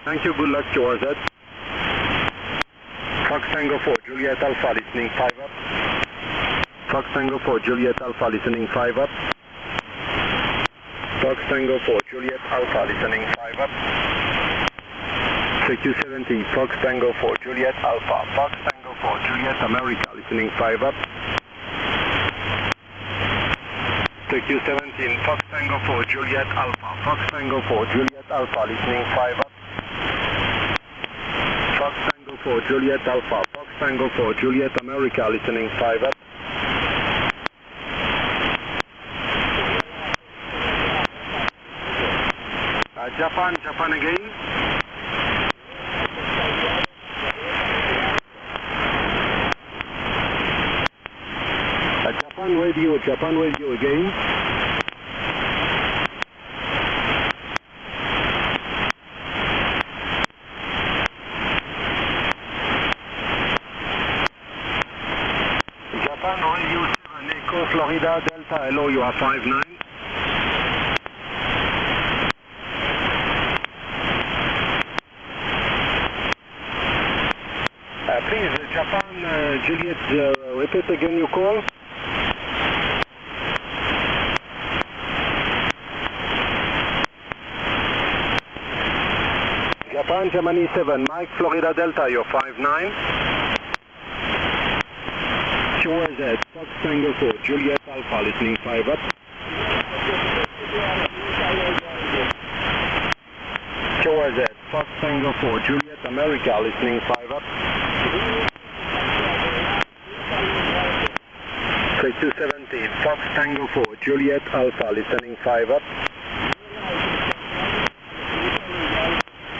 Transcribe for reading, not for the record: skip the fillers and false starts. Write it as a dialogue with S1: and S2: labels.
S1: Thank you, good luck towards that. Fox Tango 4, Juliet Alpha, listening 5 up. Fox Tango 4, Juliet Alpha, listening 5 up. Fox Tango 4, Juliet Alpha, listening 5 up. CQ70, Fox Tango 4, Juliet Alpha, Fox Tango 4, Juliet America, listening 5 up. CQ17, Fox Tango 4, Juliet Alpha, Fox Tango 4, Juliet Alpha, listening 5 up. Fox Tango 4, Juliet Alpha, Fox Tango 4, Juliet America, listening 5 up. Japan again. Japan radio again. Japan radio 7, Echo Florida Delta, hello, you are 59. Please, Japan, Juliet, repeat again your call. Japan, Germany 7, Mike, Florida Delta, you're 59. QRZ, Fox Tango 4, Juliet Alpha, listening 5 up. QRZ, Fox Tango 4, Juliet America, listening 5 up. CQ17, Fox Tango 4, Juliet Alpha, listening 5 up.